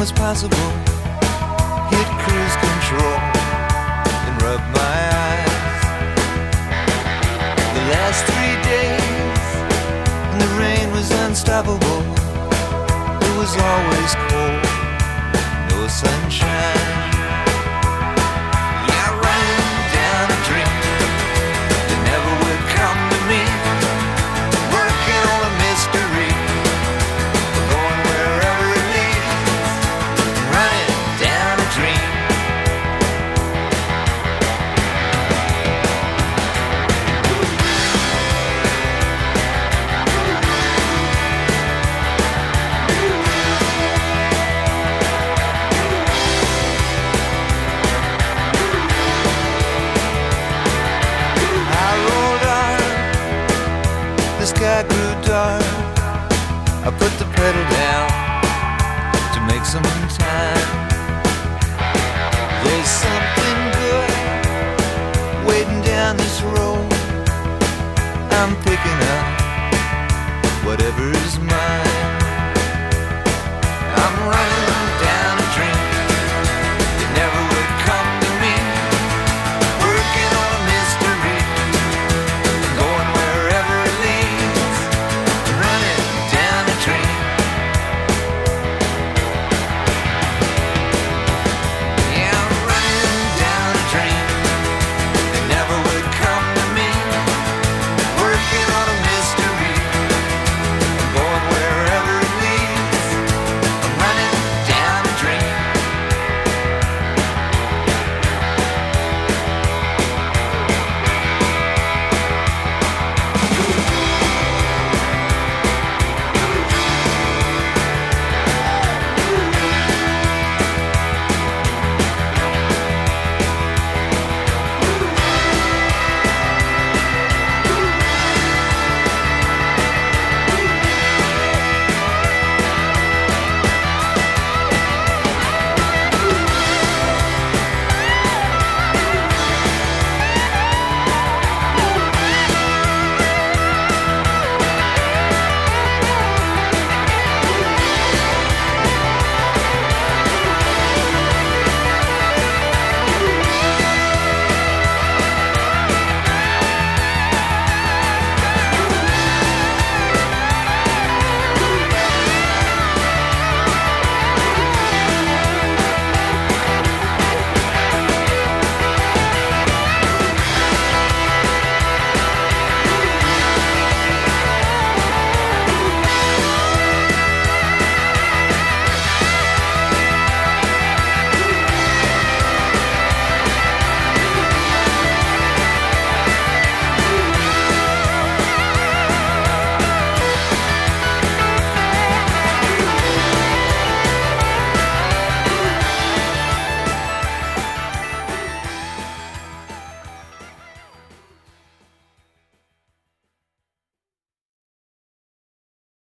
as possible, hit cruise control and rub my eyes. The last 3 days and the rain was unstoppable. It was always cold, no sunshine. Yeah, running down a dream that never would come to me, working on a mystery, going wherever it leads, running down a dream. The sky grew dark. I put the pedal down to make some time. There's something good waiting down this road. I'm picking up whatever's mine.